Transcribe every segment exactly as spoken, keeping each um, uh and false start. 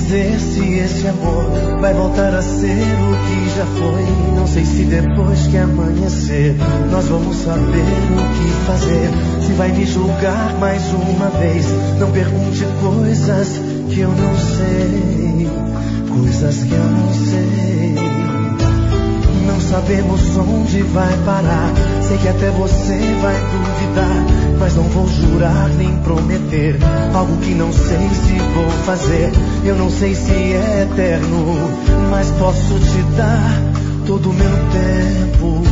dizer se esse amor vai voltar a ser o que já foi. Não sei se depois que amanhecer nós vamos saber o que fazer. Se vai me julgar mais uma vez, não pergunte coisas que eu não sei, coisas que eu não sei. Não sabemos onde vai parar, sei que até você vai duvidar, mas não vou jurar nem prometer algo que não sei se vou fazer. Eu não sei se é eterno, mas posso te dar todo o meu tempo.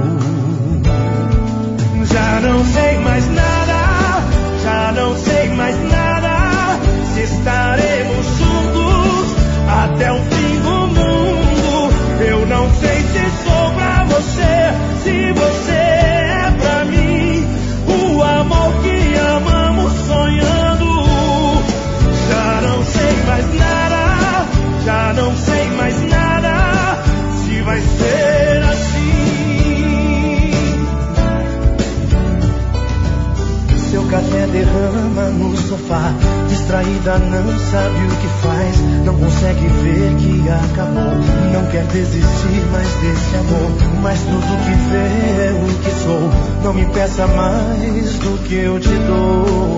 Já não sei mais nada, já não sei mais nada, se estaremos juntos até o fim do mundo. Eu não sei se sou pra você, se você é pra mim, o amor que amamos sonhando. Já não sei mais nada, já não sei mais nada, se vai ser assim. Seu café derrama no sofá, distraída não sabe o que faz, não consegue ver que acabou, não quer desistir mais desse amor, mas tudo que vê é o que sou. Não me peça mais do que eu te dou.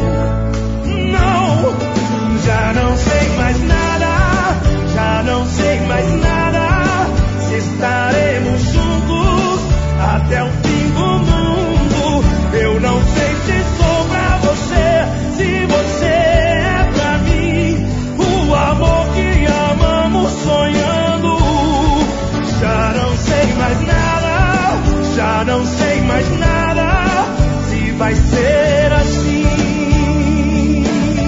Não, já não sei mais nada, já não sei mais nada, se estaremos juntos até o fim do mundo. Eu não sei se sou pra você, se você é pra mim, o amor que amamos sonhando. Já não sei mais nada, já não sei mais nada, se vai ser assim.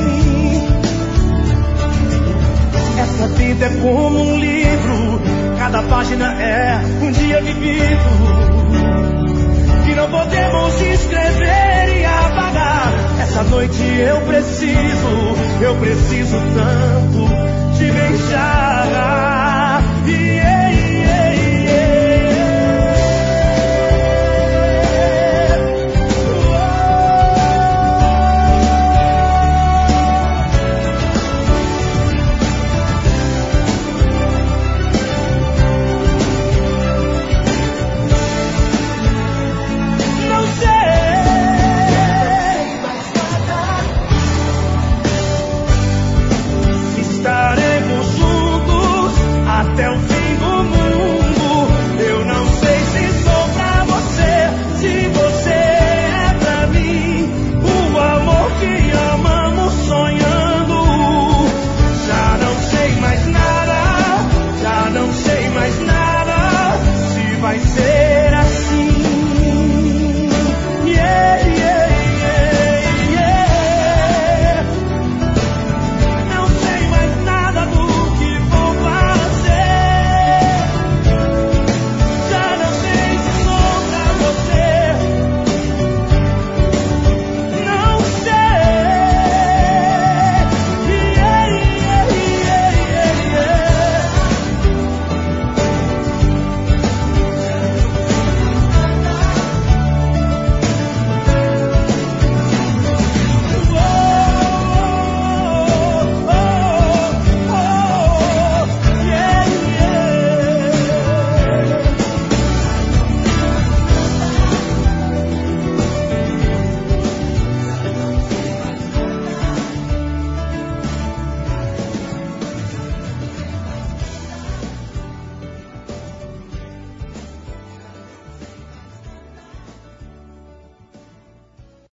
Essa vida é como um livro, cada página é um dia vivido, que não podemos escrever e apagar. Essa noite eu preciso, eu preciso tanto te beijar. Yeah, yeah, yeah. Não sei mais nada, se estaremos juntos até o fim.